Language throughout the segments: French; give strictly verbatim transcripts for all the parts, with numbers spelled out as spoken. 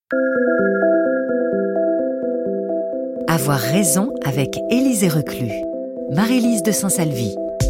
Avoir raison avec Élisée Reclus. Marie-Lise de Saint-Salvi.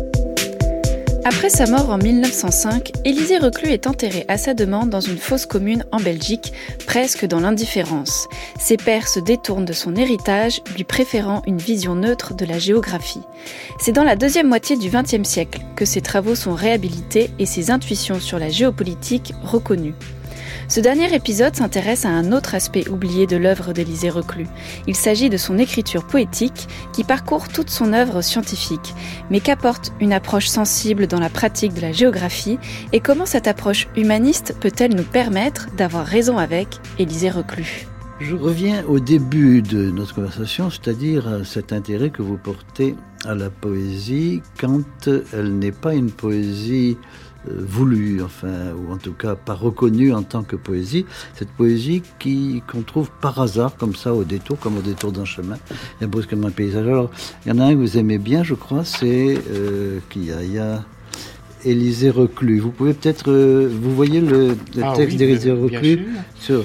Après sa mort en mille neuf cent cinq, Élisée Reclus est enterré à sa demande dans une fosse commune en Belgique, presque dans l'indifférence. Ses pairs se détournent de son héritage, lui préférant une vision neutre de la géographie. C'est dans la deuxième moitié du vingtième siècle que ses travaux sont réhabilités et ses intuitions sur la géopolitique reconnues. Ce dernier épisode s'intéresse à un autre aspect oublié de l'œuvre d'Élisée Reclus. Il s'agit de son écriture poétique qui parcourt toute son œuvre scientifique, mais qu'apporte une approche sensible dans la pratique de la géographie et comment cette approche humaniste peut-elle nous permettre d'avoir raison avec Élisée Reclus. Je reviens au début de notre conversation, c'est-à-dire à cet intérêt que vous portez à la poésie quand elle n'est pas une poésie voulue, enfin, ou en tout cas pas reconnue en tant que poésie. Cette poésie qui, qu'on trouve par hasard, comme ça, au détour, comme au détour d'un chemin, il y a brusquement un paysage. Alors, il y en a un que vous aimez bien, je crois, c'est euh, qui a, il y a Élisée Reclus. Vous pouvez peut-être, euh, vous voyez le, le ah, texte oui, d'Élisée Reclus sur,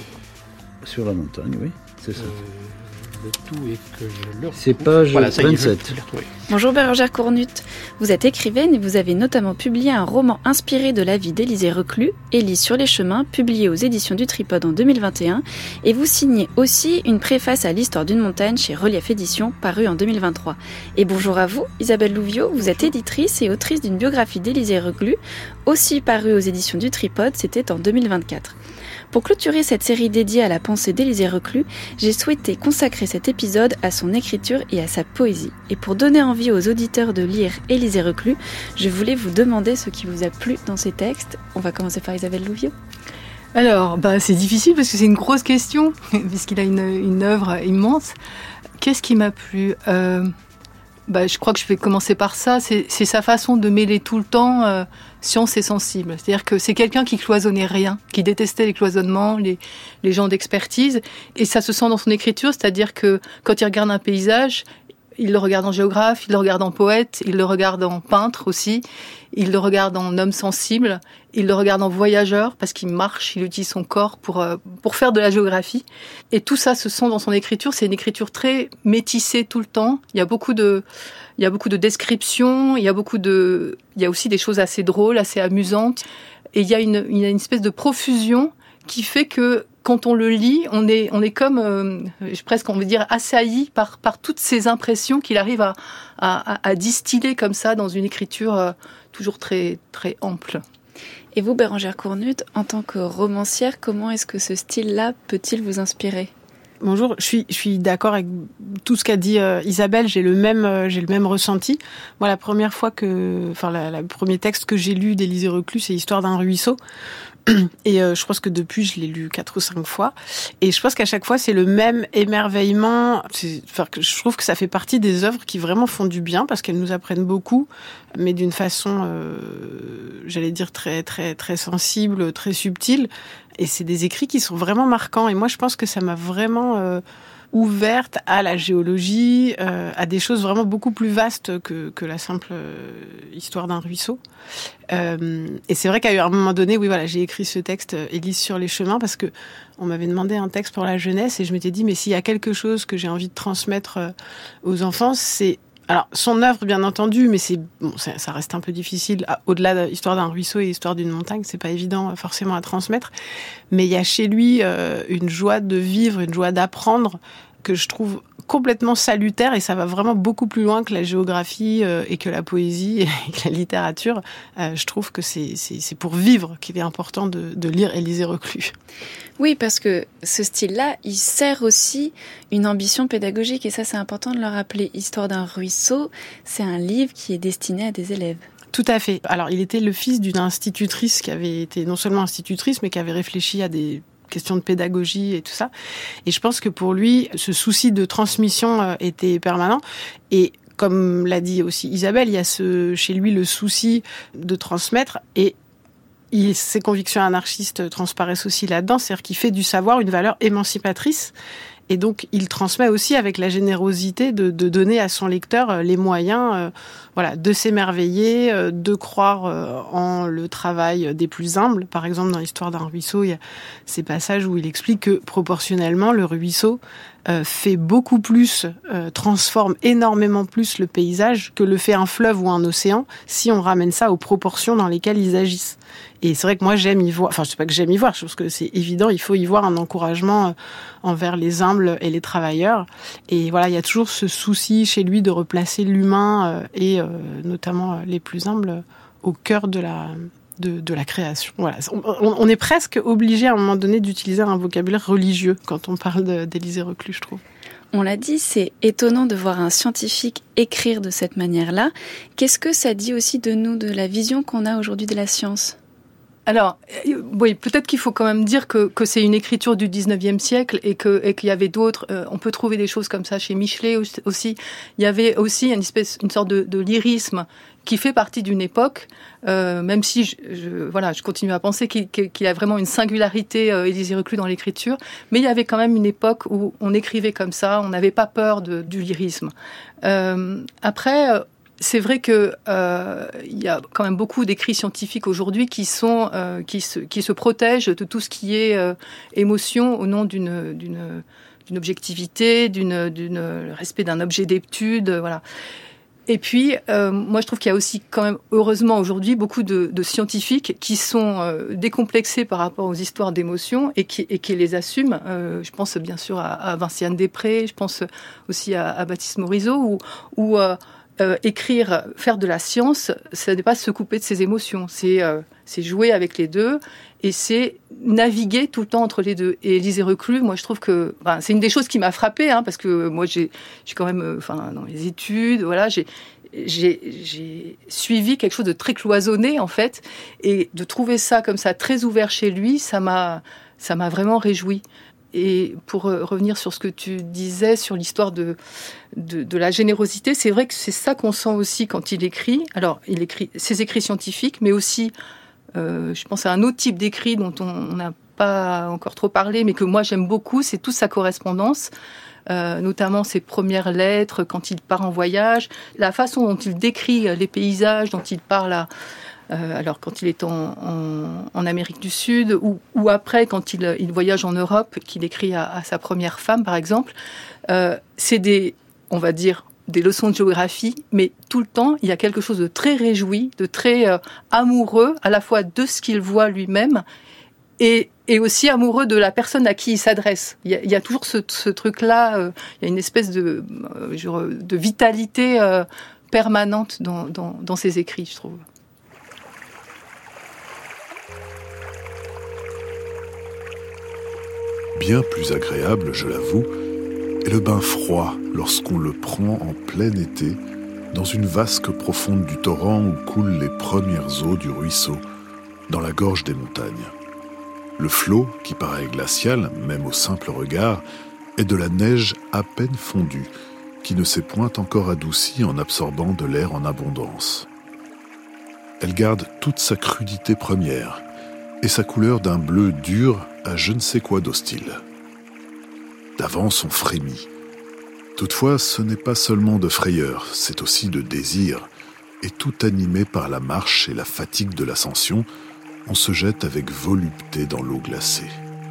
sur la montagne, oui, c'est ça. Euh... Le tout est que je le C'est page voilà, vingt-sept. Bonjour Bérangère Cournut. Vous êtes écrivaine et vous avez notamment publié un roman inspiré de la vie d'Élisée Reclus, Élise sur les chemins, publié aux éditions du Tripode en deux mille vingt et un. Et vous signez aussi une préface à l'histoire d'une montagne chez Relief Éditions, parue en deux mille vingt-trois. Et bonjour à vous, Isabelle Louviot. Vous êtes éditrice et autrice d'une biographie d'Élisée Reclus, aussi parue aux éditions du Tripode, c'était en deux mille vingt-quatre. Pour clôturer cette série dédiée à la pensée d'Élisée Reclus, j'ai souhaité consacrer cet épisode à son écriture et à sa poésie. Et pour donner envie aux auditeurs de lire Élisée Reclus, je voulais vous demander ce qui vous a plu dans ces textes. On va commencer par Isabelle Louviot. Alors, bah, c'est difficile parce que c'est une grosse question, puisqu'il a une, une œuvre immense. Qu'est-ce qui m'a plu ? euh, bah, Je crois que je vais commencer par ça. C'est, c'est sa façon de mêler tout le temps euh, science et sensible. C'est-à-dire que c'est quelqu'un qui cloisonnait rien, qui détestait les cloisonnements, les, les gens d'expertise. Et ça se sent dans son écriture, c'est-à-dire que quand il regarde un paysage, il le regarde en géographe, il le regarde en poète, il le regarde en peintre aussi, il le regarde en homme sensible, il le regarde en voyageur parce qu'il marche, il utilise son corps pour, euh, pour faire de la géographie. Et tout ça se sent dans son écriture. C'est une écriture très métissée tout le temps. Il y a beaucoup de, il y a beaucoup de descriptions, il y a beaucoup de, il y a aussi des choses assez drôles, assez amusantes. Et il y a une, il y a une espèce de profusion qui fait que quand on le lit, on est, on est comme, euh, presque, on veut dire, assailli par, par toutes ces impressions qu'il arrive à, à, à distiller comme ça dans une écriture euh, toujours très, très ample. Et vous, Bérangère Cournut, en tant que romancière, comment est-ce que ce style-là peut-il vous inspirer ? Bonjour, je suis, je suis d'accord avec tout ce qu'a dit euh, Isabelle, j'ai le même, euh, j'ai le même ressenti. Moi, la première fois que, enfin, la, la, le premier texte que j'ai lu d'Élisée Reclus, c'est Histoire d'un ruisseau. Et euh, je pense que depuis, je l'ai lu quatre ou cinq fois. Et je pense qu'à chaque fois, c'est le même émerveillement. C'est, enfin, je trouve que ça fait partie des œuvres qui vraiment font du bien parce qu'elles nous apprennent beaucoup, mais d'une façon, euh, j'allais dire, très, très, très sensible, très subtile. Et c'est des écrits qui sont vraiment marquants. Et moi, je pense que ça m'a vraiment euh, ouverte à la géologie, euh, à des choses vraiment beaucoup plus vastes que, que la simple euh, histoire d'un ruisseau. Euh, et c'est vrai qu'à un moment donné, oui, voilà, j'ai écrit ce texte euh, Élise sur les chemins parce que on m'avait demandé un texte pour la jeunesse et je m'étais dit, mais s'il y a quelque chose que j'ai envie de transmettre euh, aux enfants, c'est alors son œuvre, bien entendu, mais c'est bon, ça, ça reste un peu difficile. Au-delà de l'histoire d'un ruisseau et l'histoire d'une montagne, c'est pas évident forcément à transmettre. Mais il y a chez lui euh, une joie de vivre, une joie d'apprendre que je trouve complètement salutaire et ça va vraiment beaucoup plus loin que la géographie euh, et que la poésie et que la littérature. Euh, je trouve que c'est, c'est, c'est pour vivre qu'il est important de, de lire Élisée Reclus. Oui, parce que ce style-là, il sert aussi une ambition pédagogique et ça, c'est important de le rappeler. Histoire d'un ruisseau, c'est un livre qui est destiné à des élèves. Tout à fait. Alors, il était le fils d'une institutrice qui avait été non seulement institutrice, mais qui avait réfléchi à des questions de pédagogie et tout ça. Et je pense que pour lui, ce souci de transmission euh, était permanent. Et comme l'a dit aussi Isabelle, il y a ce, chez lui le souci de transmettre et il, ses convictions anarchistes transparaissent aussi là-dedans. C'est-à-dire qu'il fait du savoir une valeur émancipatrice. Et donc, il transmet aussi avec la générosité de, de donner à son lecteur les moyens euh, voilà, de s'émerveiller, euh, de croire euh, en le travail des plus humbles. Par exemple, dans l'histoire d'un ruisseau, il y a ces passages où il explique que proportionnellement, le ruisseau euh, fait beaucoup plus, euh, transforme énormément plus le paysage que le fait un fleuve ou un océan, si on ramène ça aux proportions dans lesquelles ils agissent. Et c'est vrai que moi, j'aime y voir, enfin, je sais pas que j'aime y voir, je pense que c'est évident, il faut y voir un encouragement envers les humbles et les travailleurs. Et voilà, il y a toujours ce souci chez lui de replacer l'humain et euh, notamment les plus humbles au cœur de la, de, de la création. Voilà. On, on est presque obligé à un moment donné d'utiliser un vocabulaire religieux quand on parle de, d'Élisée Reclus, je trouve. On l'a dit, c'est étonnant de voir un scientifique écrire de cette manière-là. Qu'est-ce que ça dit aussi de nous, de la vision qu'on a aujourd'hui de la science ? Alors, oui, peut-être qu'il faut quand même dire que, que c'est une écriture du dix-neuvième siècle et, que, et qu'il y avait d'autres. Euh, on peut trouver des choses comme ça chez Michelet aussi. Il y avait aussi une espèce, une sorte de, de lyrisme qui fait partie d'une époque, euh, même si je, je, voilà, je continue à penser qu'il, qu'il a vraiment une singularité, euh, Élisée Reclus, dans l'écriture, mais il y avait quand même une époque où on écrivait comme ça, on n'avait pas peur de, du lyrisme. Euh, après... Euh, C'est vrai que euh, il y a quand même beaucoup d'écrits scientifiques aujourd'hui qui sont euh, qui se qui se protègent de tout ce qui est euh, émotion au nom d'une d'une d'une objectivité, d'une d'une respect d'un objet d'étude, voilà. Et puis euh, moi je trouve qu'il y a aussi quand même heureusement aujourd'hui beaucoup de, de scientifiques qui sont euh, décomplexés par rapport aux histoires d'émotions et qui et qui les assument. Euh, je pense bien sûr à, à Vinciane Després, je pense aussi à, à Baptiste Morisot ou ou euh, Euh, écrire, faire de la science, ça n'est pas se couper de ses émotions, c'est, euh, c'est jouer avec les deux et c'est naviguer tout le temps entre les deux. Et Élisée Reclus, moi je trouve que ben, c'est une des choses qui m'a frappée, hein, parce que moi j'ai, j'ai quand même, enfin euh, dans les études, voilà, j'ai, j'ai, j'ai suivi quelque chose de très cloisonné en fait, et de trouver ça comme ça très ouvert chez lui, ça m'a, ça m'a vraiment réjoui. Et pour revenir sur ce que tu disais sur l'histoire de, de, de la générosité, c'est vrai que c'est ça qu'on sent aussi quand il écrit. Alors, il écrit ses écrits scientifiques, mais aussi, euh, je pense à un autre type d'écrit dont on n'a pas encore trop parlé, mais que moi j'aime beaucoup, c'est toute sa correspondance, euh, notamment ses premières lettres quand il part en voyage, la façon dont il décrit les paysages, dont il parle à... Euh, alors quand il est en, en, en Amérique du Sud ou, ou après quand il, il voyage en Europe, qu'il écrit à, à sa première femme par exemple, euh, c'est des, on va dire, des leçons de géographie, mais tout le temps il y a quelque chose de très réjoui, de très euh, amoureux à la fois de ce qu'il voit lui-même et, et aussi amoureux de la personne à qui il s'adresse. Il y a, il y a toujours ce, ce truc-là, euh, il y a une espèce de, euh, genre, de vitalité euh, permanente dans, dans, dans ses écrits, je trouve. Bien plus agréable, je l'avoue, est le bain froid lorsqu'on le prend en plein été dans une vasque profonde du torrent où coulent les premières eaux du ruisseau, dans la gorge des montagnes. Le flot, qui paraît glacial, même au simple regard, est de la neige à peine fondue, qui ne s'est point encore adoucie en absorbant de l'air en abondance. Elle garde toute sa crudité première et sa couleur d'un bleu dur à je ne sais quoi d'hostile. D'avance on frémit. Toutefois, ce n'est pas seulement de frayeur, c'est aussi de désir, et tout animé par la marche et la fatigue de l'ascension, on se jette avec volupté dans l'eau glacée.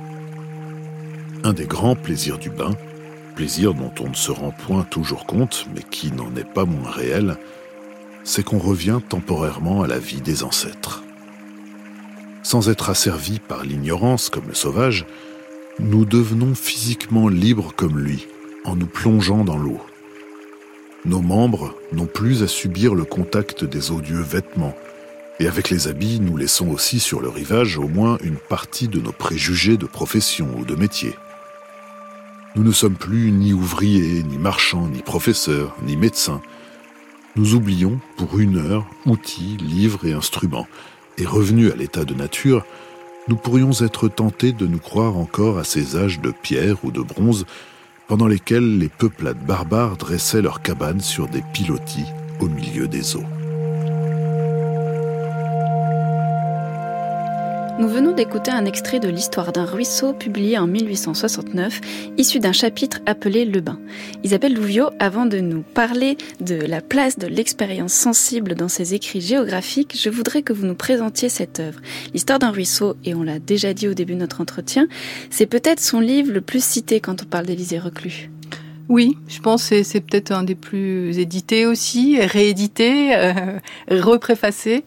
Un des grands plaisirs du bain, plaisir dont on ne se rend point toujours compte, mais qui n'en est pas moins réel, c'est qu'on revient temporairement à la vie des ancêtres. Sans être asservis par l'ignorance comme le sauvage, nous devenons physiquement libres comme lui, en nous plongeant dans l'eau. Nos membres n'ont plus à subir le contact des odieux vêtements, et avec les habits, nous laissons aussi sur le rivage au moins une partie de nos préjugés de profession ou de métier. Nous ne sommes plus ni ouvriers, ni marchands, ni professeurs, ni médecins. Nous oublions, pour une heure, outils, livres et instruments, et revenus à l'état de nature, nous pourrions être tentés de nous croire encore à ces âges de pierre ou de bronze pendant lesquels les peuplades barbares dressaient leurs cabanes sur des pilotis au milieu des eaux. Nous venons d'écouter un extrait de l'histoire d'un ruisseau publié en mille huit cent soixante-neuf, issu d'un chapitre appelé Le Bain. Isabelle Louviot, avant de nous parler de la place de l'expérience sensible dans ses écrits géographiques, je voudrais que vous nous présentiez cette œuvre. L'histoire d'un ruisseau, et on l'a déjà dit au début de notre entretien, c'est peut-être son livre le plus cité quand on parle d'Élisée Reclus. Oui, je pense que c'est, c'est peut-être un des plus édités aussi, réédité, euh, repréfacé.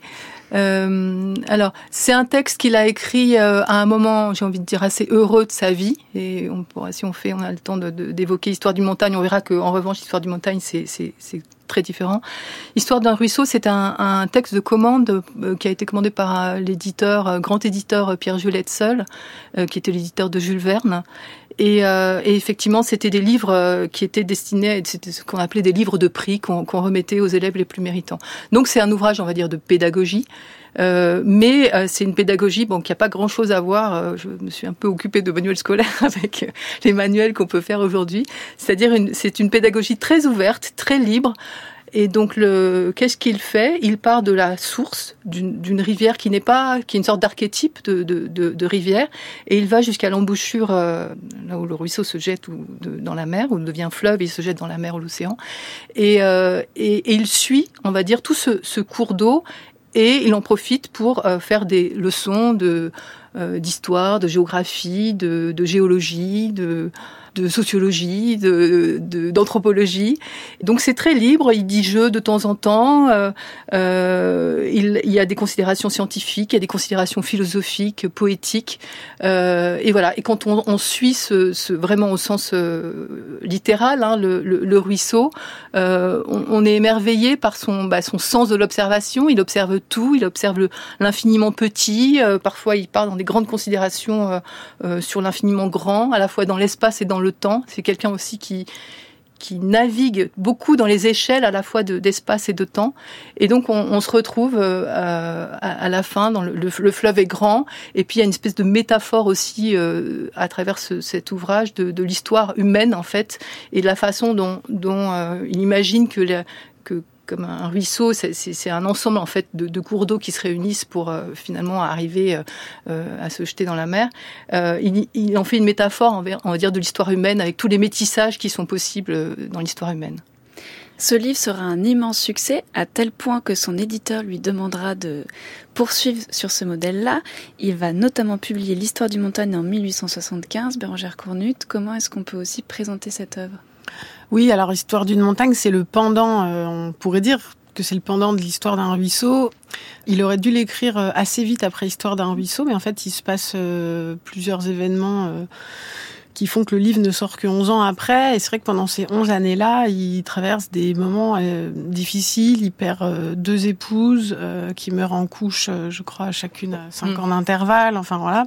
Euh, alors, c'est un texte qu'il a écrit euh, à un moment, j'ai envie de dire, assez heureux de sa vie. Et on pourra, si on fait, on a le temps de, de, d'évoquer l'histoire du montagne, on verra qu'en revanche, l'histoire du montagne, c'est, c'est, c'est très différent. L'histoire d'un ruisseau, c'est un, un texte de commande euh, qui a été commandé par euh, l'éditeur, euh, grand éditeur euh, Pierre-Jules Hetzel, euh, qui était l'éditeur de Jules Verne. Et, euh, et effectivement, c'était des livres euh, qui étaient destinés, c'était ce qu'on appelait des livres de prix qu'on, qu'on remettait aux élèves les plus méritants. Donc c'est un ouvrage, on va dire, de pédagogie. Euh, mais euh, c'est une pédagogie bon, qui n'a pas grand-chose à voir. Euh, je me suis un peu occupée de manuels scolaires avec euh, les manuels qu'on peut faire aujourd'hui. C'est-à-dire une, c'est une pédagogie très ouverte, très libre. Et donc, le, qu'est-ce qu'il fait ? Il part de la source d'une, d'une rivière qui n'est pas, qui est une sorte d'archétype de, de, de, de rivière, et il va jusqu'à l'embouchure, euh, là où le ruisseau se jette ou de, dans la mer, où il devient fleuve, et il se jette dans la mer ou l'océan. Et, euh, et, et il suit, on va dire, tout ce, ce cours d'eau, et il en profite pour euh, faire des leçons de, euh, d'histoire, de géographie, de, de géologie, de... de sociologie, de, de, d'anthropologie. Donc c'est très libre, il dit jeu de temps en temps, euh, euh, il, il y a des considérations scientifiques, il y a des considérations philosophiques, poétiques, euh, et voilà. Et quand on, on suit ce, ce, vraiment au sens euh, littéral, hein, le, le, le ruisseau, euh, on, on est émerveillé par son, bah, son sens de l'observation, il observe tout, il observe le, l'infiniment petit, euh, parfois il part dans des grandes considérations euh, euh, sur l'infiniment grand, à la fois dans l'espace et dans le temps. C'est quelqu'un aussi qui, qui navigue beaucoup dans les échelles à la fois de, d'espace et de temps. Et donc, on, on se retrouve euh, à, à la fin, dans le, le, le fleuve est grand. Et puis, il y a une espèce de métaphore aussi euh, à travers ce, cet ouvrage de, de l'histoire humaine, en fait, et de la façon dont, dont euh, il imagine que, la, que comme un ruisseau, c'est, c'est, c'est un ensemble en fait de, de cours d'eau qui se réunissent pour euh, finalement arriver euh, à se jeter dans la mer. Euh, il, il en fait une métaphore, envers, on va dire, de l'histoire humaine avec tous les métissages qui sont possibles dans l'histoire humaine. Ce livre sera un immense succès, à tel point que son éditeur lui demandera de poursuivre sur ce modèle-là. Il va notamment publier l'histoire du montagne en mille huit cent soixante-quinze. Bérengère Cournut, comment est-ce qu'on peut aussi présenter cette œuvre ? Oui, alors Histoire d'une montagne, c'est le pendant, euh, on pourrait dire que c'est le pendant de l'histoire d'un ruisseau. Il aurait dû l'écrire assez vite après Histoire d'un ruisseau, mais en fait, il se passe euh, plusieurs événements euh, qui font que le livre ne sort que onze ans après. Et c'est vrai que pendant ces onze années-là, il traverse des moments euh, difficiles. Il perd euh, deux épouses euh, qui meurent en couche, euh, je crois, chacune à cinq mmh. ans d'intervalle. Enfin, voilà.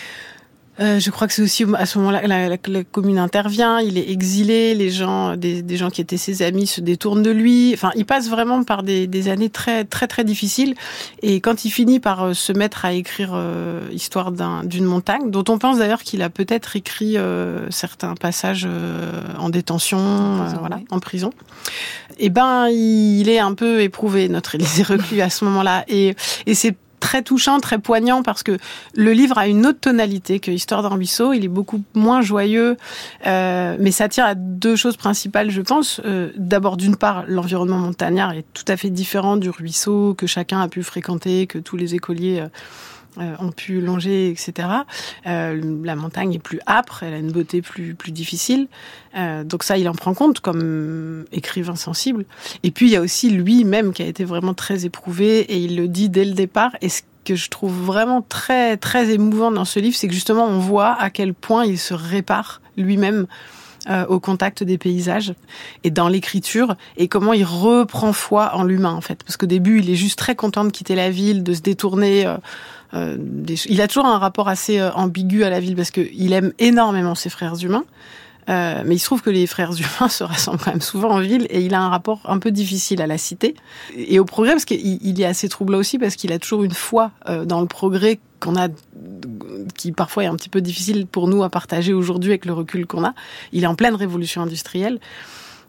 Euh, je crois que c'est aussi à ce moment-là que la, la, la commune intervient, il est exilé, les gens, des, des gens qui étaient ses amis se détournent de lui. Enfin, il passe vraiment par des, des années très, très, très difficiles. Et quand il finit par se mettre à écrire euh, Histoire d'un, d'une montagne, dont on pense d'ailleurs qu'il a peut-être écrit euh, certains passages euh, en détention, en prison, euh, voilà, oui. en prison. Et ben, il est un peu éprouvé, notre Élisée Reclus, à ce moment-là. Et, et c'est très touchant, très poignant, parce que le livre a une autre tonalité que Histoire d'un ruisseau. Il est beaucoup moins joyeux, euh, mais ça tient à deux choses principales, je pense. Euh, d'abord, d'une part, l'environnement montagnard est tout à fait différent du ruisseau que chacun a pu fréquenter, que tous les écoliers euh, euh, ont pu longer, et cetera. Euh, la montagne est plus âpre, elle a une beauté plus plus difficile. Euh, donc ça, il en prend compte comme écrivain sensible. Et puis, il y a aussi lui-même qui a été vraiment très éprouvé, et il le dit dès le départ. Et ce que je trouve vraiment très, très émouvant dans ce livre, c'est que justement, on voit à quel point il se répare lui-même euh, au contact des paysages et dans l'écriture, et comment il reprend foi en l'humain, en fait. Parce qu'au début, il est juste très content de quitter la ville, de se détourner... Euh, Euh, des... Il a toujours un rapport assez euh, ambigu à la ville, parce qu'il aime énormément ses frères humains, euh, mais il se trouve que les frères humains se rassemblent quand même souvent en ville, et il a un rapport un peu difficile à la cité et au progrès, parce qu'il il est assez troublant aussi, parce qu'il a toujours une foi euh, dans le progrès qu'on a, qui parfois est un petit peu difficile pour nous à partager aujourd'hui avec le recul qu'on a. Il est en pleine révolution industrielle.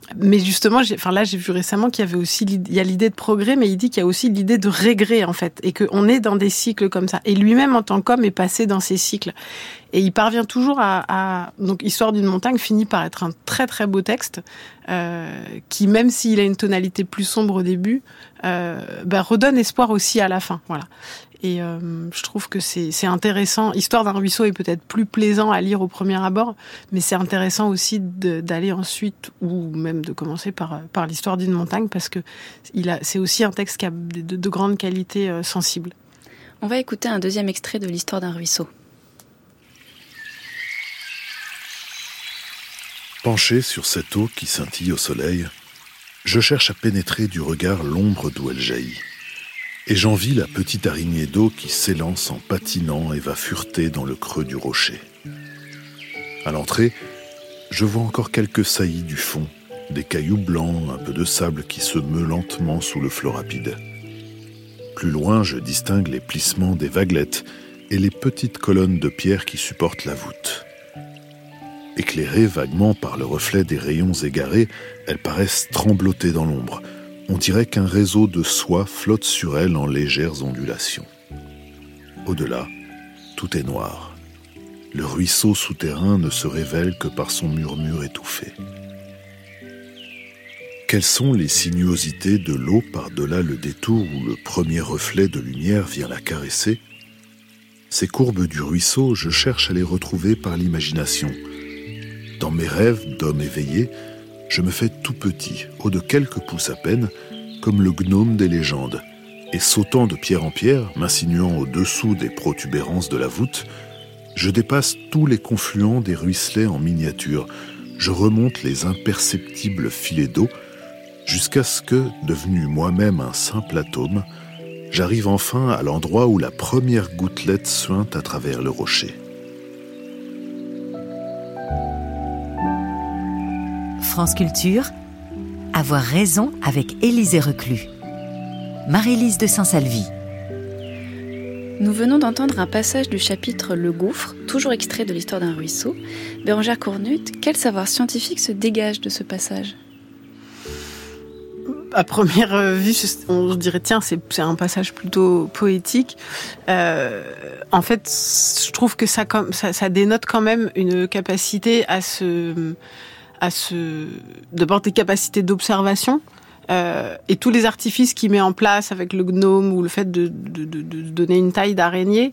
mais justement, j'ai, enfin là, j'ai vu récemment qu'il y avait aussi, il y a l'idée de progrès, mais il dit qu'il y a aussi l'idée de régrès, en fait, et qu'on est dans des cycles comme ça. Et lui-même, en tant qu'homme, est passé dans ces cycles. Et il parvient toujours à, à... donc, Histoire d'une montagne finit par être un très très beau texte, euh, qui, même s'il a une tonalité plus sombre au début, euh, bah, redonne espoir aussi à la fin, voilà. Et euh, je trouve que c'est, c'est intéressant. Histoire d'un ruisseau est peut-être plus plaisant à lire au premier abord, mais c'est intéressant aussi de, d'aller ensuite, ou même de commencer par, par l'histoire d'une montagne, parce que il a, c'est aussi un texte qui a de, de, de grandes qualités euh, sensibles. On va écouter un deuxième extrait de l'histoire d'un ruisseau. Penché sur cette eau qui scintille au soleil, je cherche à pénétrer du regard l'ombre d'où elle jaillit. Et j'envie la petite araignée d'eau qui s'élance en patinant et va fureter dans le creux du rocher. À l'entrée, je vois encore quelques saillies du fond, des cailloux blancs, un peu de sable qui se meut lentement sous le flot rapide. Plus loin, je distingue les plissements des vaguelettes et les petites colonnes de pierre qui supportent la voûte. Éclairées vaguement par le reflet des rayons égarés, elles paraissent trembloter dans l'ombre. On dirait qu'un réseau de soie flotte sur elles en légères ondulations. Au-delà, tout est noir. Le ruisseau souterrain ne se révèle que par son murmure étouffé. Quelles sont les sinuosités de l'eau par-delà le détour où le premier reflet de lumière vient la caresser ? Ces courbes du ruisseau, je cherche à les retrouver par l'imagination. Dans mes rêves d'homme éveillé, je me fais tout petit, haut de quelques pouces à peine, comme le gnome des légendes, et sautant de pierre en pierre, m'insinuant au-dessous des protubérances de la voûte, je dépasse tous les confluents des ruisselets en miniature, je remonte les imperceptibles filets d'eau, jusqu'à ce que, devenu moi-même un simple atome, j'arrive enfin à l'endroit où la première gouttelette suinte à travers le rocher. France Culture, Avoir raison avec Élisée Reclus. Marie-Lise de Saint-Salvi. Nous venons d'entendre un passage du chapitre Le Gouffre, toujours extrait de l'histoire d'un ruisseau. Bérengère Cornut, quel savoir scientifique se dégage de ce passage ? À première vue, on se dirait tiens, c'est, c'est un passage plutôt poétique. Euh, en fait, je trouve que ça, ça, ça dénote quand même une capacité à se... à se, d'abord des capacités d'observation, euh, et tous les artifices qu'il met en place avec le gnome ou le fait de, de, de, de donner une taille d'araignée,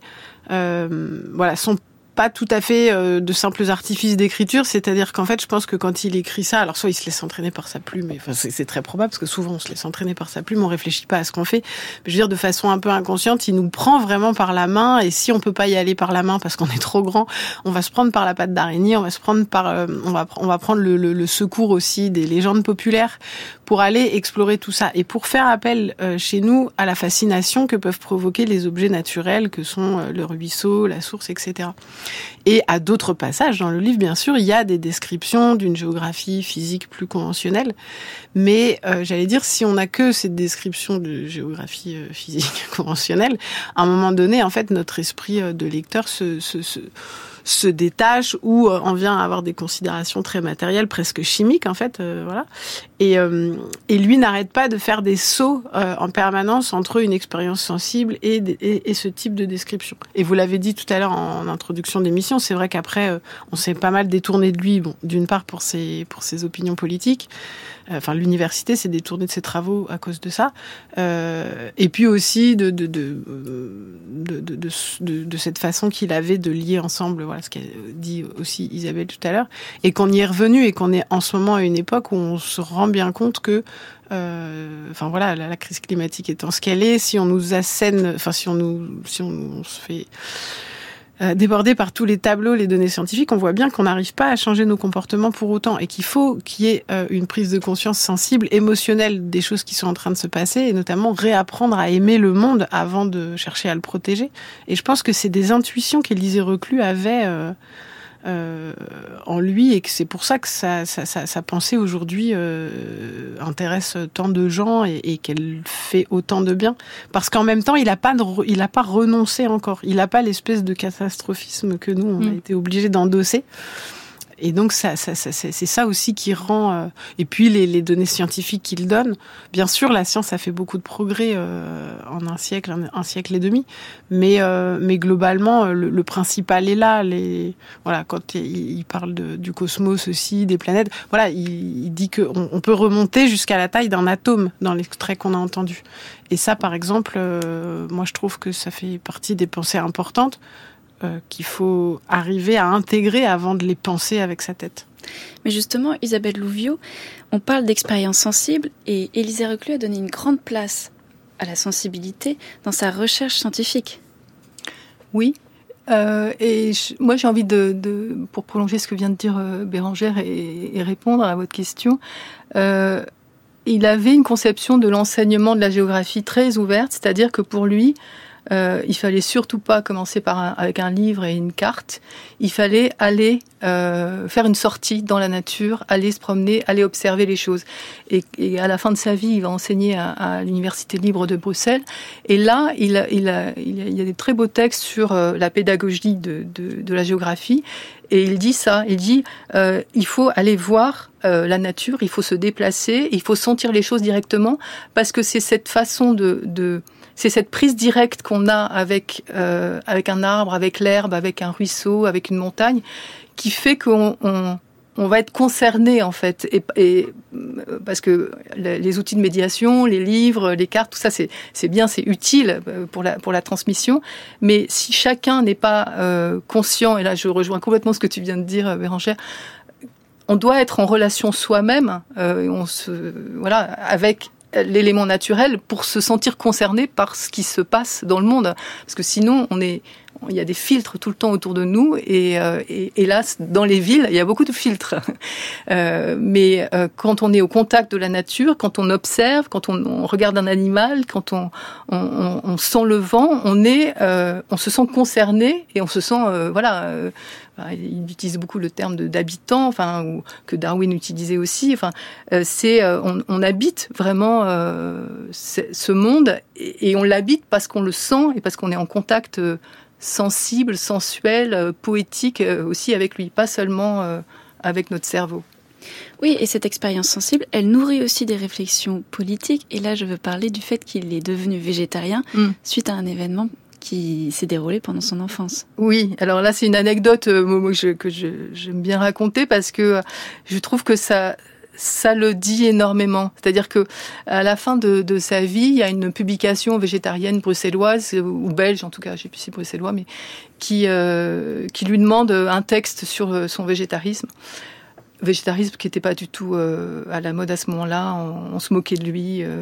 euh, voilà, sont pas tout à fait euh, de simples artifices d'écriture, c'est-à-dire qu'en fait, je pense que quand il écrit ça, alors soit il se laisse entraîner par sa plume, et, enfin, c'est, c'est très probable, parce que souvent on se laisse entraîner par sa plume, on réfléchit pas à ce qu'on fait, mais je veux dire, de façon un peu inconsciente, il nous prend vraiment par la main, et si on peut pas y aller par la main parce qu'on est trop grand, on va se prendre par la patte d'araignée, on va se prendre par, euh, on va, on va prendre le, le, le secours aussi des légendes populaires pour aller explorer tout ça, et pour faire appel euh, chez nous à la fascination que peuvent provoquer les objets naturels que sont euh, le ruisseau, la source, et cetera. Et à d'autres passages dans le livre, bien sûr, il y a des descriptions d'une géographie physique plus conventionnelle. Mais euh, j'allais dire, si on n'a que cette description de géographie euh, physique conventionnelle, à un moment donné, en fait, notre esprit euh, de lecteur se, se, se, se détache ou euh, en vient à avoir des considérations très matérielles, presque chimiques, en fait. Euh, voilà. Et, euh, et lui n'arrête pas de faire des sauts euh, en permanence entre une expérience sensible et, et, et ce type de description. Et vous l'avez dit tout à l'heure en introduction d'émission, c'est vrai qu'après, euh, on s'est pas mal détourné de lui, bon, d'une part pour ses, pour ses opinions politiques, euh, enfin l'université s'est détournée de ses travaux à cause de ça, euh, et puis aussi de, de, de, de, de, de, de, de cette façon qu'il avait de lier ensemble, voilà ce qu'a dit aussi Isabelle tout à l'heure, et qu'on y est revenu et qu'on est en ce moment à une époque où on se rend bien compte que, euh, enfin voilà, la, la crise climatique étant ce qu'elle est, si on nous assène, enfin si on nous, si on, on se fait euh, déborder par tous les tableaux, les données scientifiques, on voit bien qu'on n'arrive pas à changer nos comportements pour autant, et qu'il faut qu'il y ait euh, une prise de conscience sensible, émotionnelle des choses qui sont en train de se passer, et notamment réapprendre à aimer le monde avant de chercher à le protéger. Et je pense que c'est des intuitions qu'Élisée Reclus avait. Euh, Euh, en lui, et que c'est pour ça que sa, sa, sa, sa pensée aujourd'hui euh, intéresse tant de gens et, et qu'elle fait autant de bien, parce qu'en même temps il n'a pas, il a pas renoncé encore, il n'a pas l'espèce de catastrophisme que nous on mmh. a été obligés d'endosser. Et donc, ça, ça, ça, c'est, c'est ça aussi qui rend... Euh, et puis, les, les données scientifiques qu'il donne. Bien sûr, la science a fait beaucoup de progrès euh, en un siècle, un, un siècle et demi. Mais, euh, mais globalement, le, le principal est là. Les, voilà, quand il, il parle de, du cosmos aussi, des planètes, voilà, il, il dit qu'on on peut remonter jusqu'à la taille d'un atome dans l'extrait qu'on a entendu. Et ça, par exemple, euh, moi, je trouve que ça fait partie des pensées importantes. Euh, qu'il faut arriver à intégrer avant de les penser avec sa tête. Mais justement, Isabelle Louviot, on parle d'expérience sensible et Élisée Reclus a donné une grande place à la sensibilité dans sa recherche scientifique. Oui, euh, et je, moi j'ai envie de, de, pour prolonger ce que vient de dire euh, Bérangère et, et répondre à votre question, euh, il avait une conception de l'enseignement de la géographie très ouverte, c'est-à-dire que pour lui, Euh, il fallait surtout pas commencer par un, avec un livre et une carte. Il fallait aller euh, faire une sortie dans la nature, aller se promener, aller observer les choses. Et, et à la fin de sa vie, il va enseigner à, à l'Université libre de Bruxelles. Et là, il a, il a, il a, il y a des très beaux textes sur euh, la pédagogie de, de, de la géographie. Et il dit ça, il dit euh, il faut aller voir euh, la nature, il faut se déplacer, il faut sentir les choses directement, parce que c'est cette façon de... de c'est cette prise directe qu'on a avec, euh, avec un arbre, avec l'herbe, avec un ruisseau, avec une montagne, qui fait qu'on on, on va être concerné, en fait. Et, et, parce que les outils de médiation, les livres, les cartes, tout ça, c'est, c'est bien, c'est utile pour la, pour la transmission. Mais si chacun n'est pas euh, conscient, et là je rejoins complètement ce que tu viens de dire, Bérangère, on doit être en relation soi-même, euh, on se, voilà, avec l'élément naturel pour se sentir concerné par ce qui se passe dans le monde. Parce que sinon, on est, il y a des filtres tout le temps autour de nous et, euh, et hélas, dans les villes, il y a beaucoup de filtres. Euh, mais euh, quand on est au contact de la nature, quand on observe, quand on, on regarde un animal, quand on, on, on, on sent le vent, on est, euh, on se sent concerné et on se sent, euh, voilà. Euh, il utilise beaucoup le terme de, d'habitant, enfin, ou que Darwin utilisait aussi. Enfin, euh, c'est, euh, on, on habite vraiment euh, ce monde et, et on l'habite parce qu'on le sent et parce qu'on est en contact euh, sensible, sensuel, euh, poétique euh, aussi avec lui, pas seulement euh, avec notre cerveau. Oui, et cette expérience sensible, elle nourrit aussi des réflexions politiques. Et là, je veux parler du fait qu'il est devenu végétarien mm. suite à un événement qui s'est déroulé pendant son enfance. Oui, alors là, c'est une anecdote euh, que, je, que je, j'aime bien raconter parce que je trouve que ça... ça le dit énormément. C'est-à-dire que à la fin de, de sa vie, il y a une publication végétarienne bruxelloise, ou belge en tout cas, je ne sais plus si c'est bruxellois, mais qui, euh, qui lui demande un texte sur son végétarisme. Végétarisme qui n'était pas du tout euh, à la mode à ce moment-là, on, on se moquait de lui. Euh,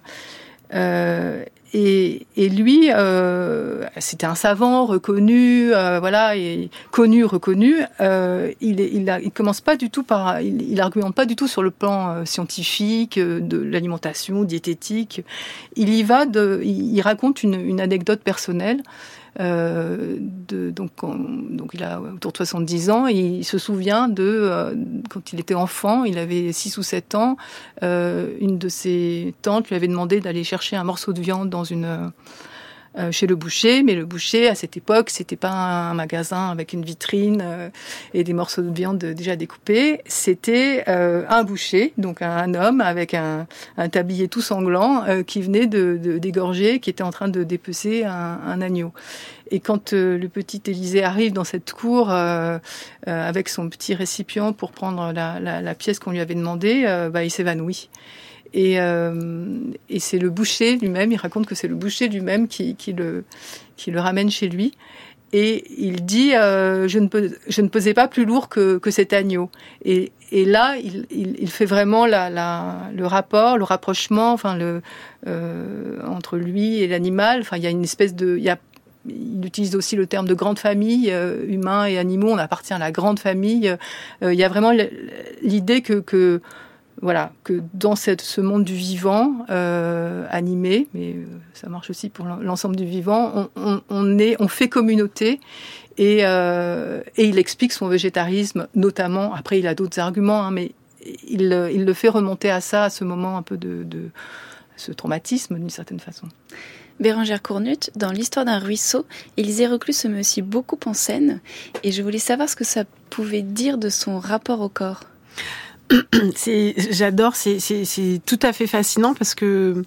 euh, et, et lui, euh, c'était un savant reconnu, euh, voilà, et connu, reconnu. Euh, il, il, a, il commence pas du tout par, il, il argumente pas du tout sur le plan euh, scientifique, euh, de l'alimentation, diététique. Il y va de, il, il raconte une, une anecdote personnelle. Euh, de, donc, on, donc il a autour de soixante-dix ans et il se souvient de euh, quand il était enfant, il avait six ou sept ans, euh, une de ses tantes lui avait demandé d'aller chercher un morceau de viande dans une euh, chez le boucher, mais le boucher à cette époque c'était pas un magasin avec une vitrine euh, et des morceaux de viande déjà découpés, c'était euh, un boucher, donc un, un homme avec un, un tablier tout sanglant euh, qui venait de, de d'égorger, qui était en train de dépecer un, un agneau. Et quand euh, le petit Élisée arrive dans cette cour euh, euh, avec son petit récipient pour prendre la, la, la pièce qu'on lui avait demandée, euh, bah, il s'évanouit. Et, euh, et c'est le boucher lui-même, il raconte que c'est le boucher lui-même qui, qui, le, qui le ramène chez lui. Et il dit euh, je, ne peux, je ne pesais pas plus lourd que, que cet agneau. Et, et là, il, il, il fait vraiment la, la, le rapport, le rapprochement enfin, le, euh, entre lui et l'animal. Enfin, il y a une espèce de... Il, y a, il utilise aussi le terme de grande famille, euh, humains et animaux, on appartient à la grande famille. Euh, il y a vraiment l'idée que... que Voilà, que dans cette, ce monde du vivant euh, animé, mais euh, ça marche aussi pour l'ensemble du vivant, on, on, on, est, on fait communauté et, euh, et il explique son végétarisme, notamment, après il a d'autres arguments, hein, mais il, il le fait remonter à ça, à ce moment un peu de, de ce traumatisme d'une certaine façon. Bérengère Cournut, dans l'histoire d'un ruisseau, Élisée Reclus se met aussi beaucoup en scène. Et je voulais savoir ce que ça pouvait dire de son rapport au corps. C'est, j'adore, c'est, c'est, c'est tout à fait fascinant parce que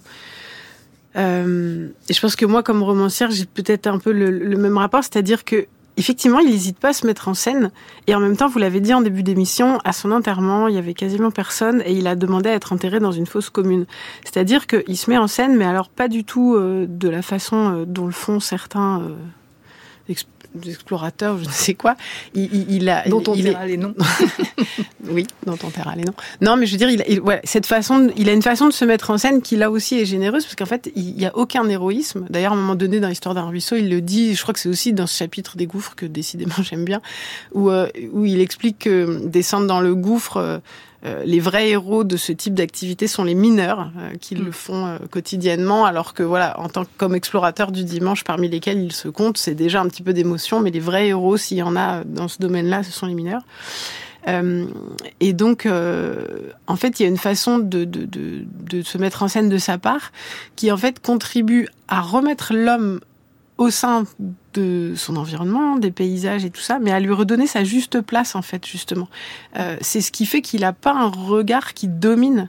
euh, je pense que moi, comme romancière, j'ai peut-être un peu le, le même rapport, c'est-à-dire que effectivement, il n'hésite pas à se mettre en scène. Et en même temps, vous l'avez dit en début d'émission, à son enterrement, il y avait quasiment personne et il a demandé à être enterré dans une fosse commune. C'est-à-dire qu'il se met en scène, mais alors pas du tout euh, de la façon euh, dont le font certains euh, exp- explorateurs, je ne sais quoi. Il, il, il a, dont on il dira est... les noms. Oui, dont on taira les noms. Non, mais je veux dire, il, il, ouais, cette façon, il a une façon de se mettre en scène qui là aussi est généreuse parce qu'en fait, il n'y a aucun héroïsme. D'ailleurs, à un moment donné, dans l'histoire d'un ruisseau, il le dit. Je crois que c'est aussi dans ce chapitre des gouffres que décidément j'aime bien, où euh, où il explique que descendre dans le gouffre. Euh, Euh, les vrais héros de ce type d'activité sont les mineurs euh, qui mmh. le font euh, quotidiennement, alors que voilà, en tant que comme explorateur du dimanche, parmi lesquels il se compte, c'est déjà un petit peu d'émotion, mais les vrais héros, s'il y en a dans ce domaine-là, ce sont les mineurs. Euh, et donc, euh, en fait, il y a une façon de, de, de, de se mettre en scène de sa part qui, en fait, contribue à remettre l'homme au sein de son environnement, des paysages et tout ça, mais à lui redonner sa juste place, en fait, justement. Euh, c'est ce qui fait qu'il n'a pas un regard qui domine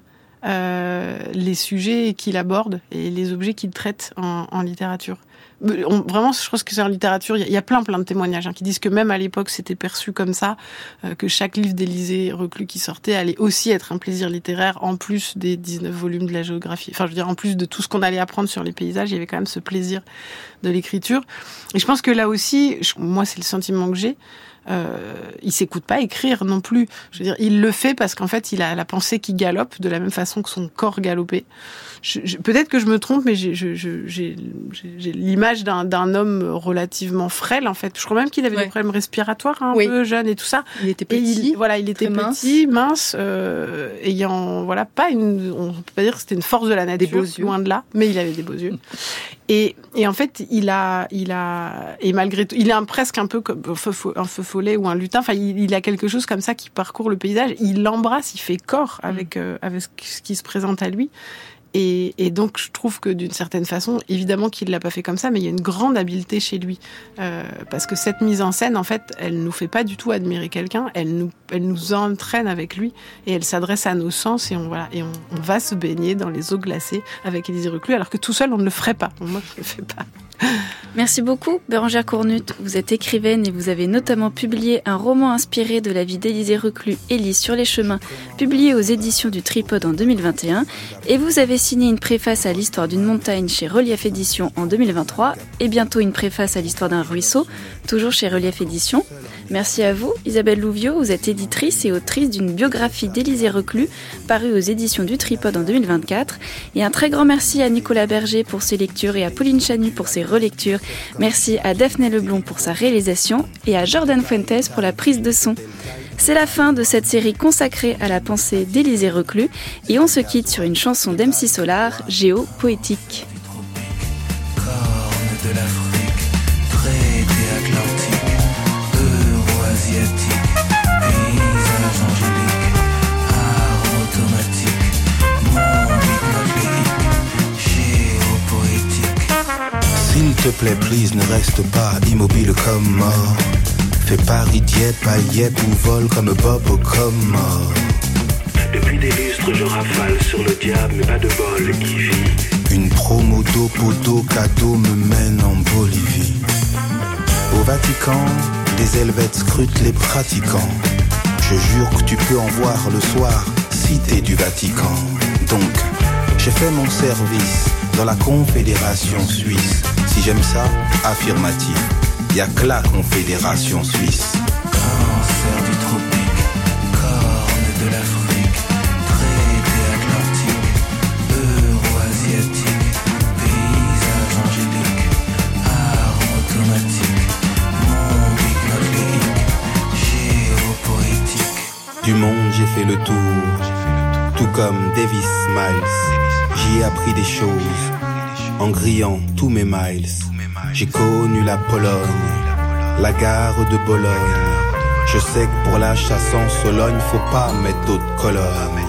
euh, les sujets qu'il aborde et les objets qu'il traite en, en littérature. On, vraiment, je pense que c'est en littérature, il y, y a plein plein de témoignages hein, qui disent que même à l'époque, c'était perçu comme ça, euh, que chaque livre d'Élisée Reclus qui sortait allait aussi être un plaisir littéraire, en plus des dix-neuf volumes de la géographie. Enfin, je veux dire, en plus de tout ce qu'on allait apprendre sur les paysages, il y avait quand même ce plaisir de l'écriture. Et je pense que là aussi, je, moi, c'est le sentiment que j'ai, Euh, il s'écoute pas écrire non plus. Je veux dire, il le fait parce qu'en fait, il a la pensée qui galope de la même façon que son corps galopait. Je, je, peut-être que je me trompe, mais j'ai, je, je, j'ai, j'ai l'image d'un, d'un homme relativement frêle, en fait. Je crois même qu'il avait ouais. des problèmes respiratoires, hein, un oui. peu jeune et tout ça. Il était petit. Il, voilà, il était petit, mince, mince euh, ayant, voilà, pas une, on peut pas dire que c'était une force de la nature, des beaux yeux. Loin de là, mais il avait des beaux yeux. Et, et en fait, il a, il a, et malgré tout, il est un, presque un peu comme un feu, un feu follet ou un lutin. Enfin, il, il a quelque chose comme ça qui parcourt le paysage. Il l'embrasse, il fait corps avec, euh, avec ce qui se présente à lui. Et, et donc, je trouve que d'une certaine façon, évidemment qu'il l'a pas fait comme ça, mais il y a une grande habileté chez lui. Euh, parce que cette mise en scène, en fait, elle nous fait pas du tout admirer quelqu'un, elle nous, elle nous entraîne avec lui, et elle s'adresse à nos sens, et on, voilà, et on, on va se baigner dans les eaux glacées avec Élisée Reclus, alors que tout seul, on ne le ferait pas. Moi, je le fais pas. Merci beaucoup, Bérengère Cournut. Vous êtes écrivaine et vous avez notamment publié un roman inspiré de la vie d'Élisée Reclus, Élise sur les chemins, publié aux éditions du Tripode en deux mille vingt et un. Et vous avez signé une préface à l'histoire d'une montagne chez Relief Éditions en deux mille vingt-trois et bientôt une préface à l'histoire d'un ruisseau, toujours chez Relief Éditions. Merci à vous, Isabelle Louviot. Vous êtes éditrice et autrice d'une biographie d'Élisée Reclus, parue aux éditions du Tripode en deux mille vingt-quatre. Et un très grand merci à Nicolas Berger pour ses lectures et à Pauline Chanu pour ses relectures. Merci à Daphné Leblond pour sa réalisation et à Jordan Fuentes pour la prise de son. C'est la fin de cette série consacrée à la pensée d'Élisée Reclus et on se quitte sur une chanson d'M C Solar, Géo-poétique. Corne de l'Afrique, traité atlantique, euro-asiatique, paysage angélique, art automatique, monde hypnotique, géo-poétique. S'il te plaît, please, ne reste pas immobile comme mort. Fais Paris, Dieppe, paillettes ou vol comme Bob ou comme mort. Depuis des lustres, je rafale sur le diable, mais pas de bol qui vit. Une promo d'eau, poteau, cadeau me mène en Bolivie. Au Vatican, des Helvètes scrutent les pratiquants. Je jure que tu peux en voir le soir, cité du Vatican. Donc, j'ai fait mon service dans la Confédération Suisse. Si j'aime ça, affirmatif. Y'a que la Confédération Suisse. Cancer du tropique, corne de l'Afrique, traité atlantique, euro-asiatique, paysage angélique, art automatique, monde hypnotique, géopoétique. Du monde j'ai fait le tour, tout comme Davis Miles. J'y ai appris des choses, en grillant tous mes miles. J'ai connu la Pologne, la gare de Bologne. Je sais que pour la chasse en Sologne, faut pas mettre d'autres colonnes.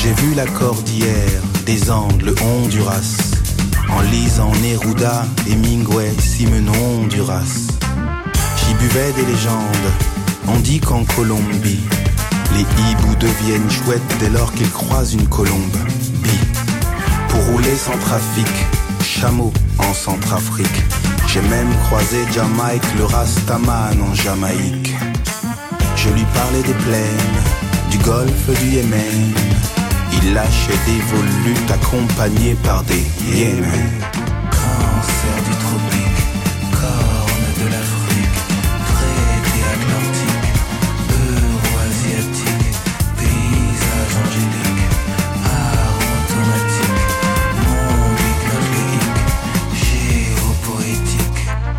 J'ai vu la cordillère des Andes, le Honduras, en lisant Neruda, Hemingway, Simenon Honduras. J'y buvais des légendes, on dit qu'en Colombie, les hiboux deviennent chouettes dès lors qu'ils croisent une colombe. Bi. Pour rouler sans trafic, chameau en Centrafrique. J'ai même croisé Jamaïque, le Rastaman en Jamaïque. Je lui parlais des plaines, du golfe du Yémen. Il lâchait des volutes accompagnés par des hyènes. Cancer du tropique, corne de l'Afrique, traité atlantique, euro-asiatique, paysage angélique, art automatique, monde hypnotique, géopoétique.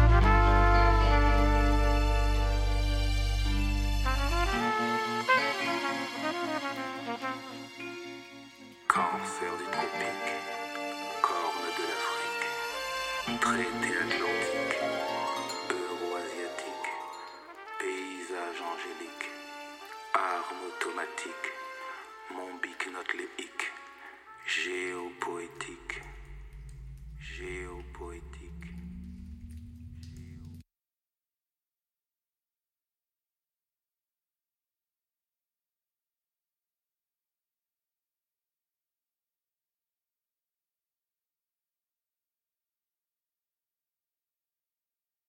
Cancer du tropique, corne de l'Afrique, traité atlantique, euro-asiatique, paysage angélique, arme automatique, mon bic notre les hic, géo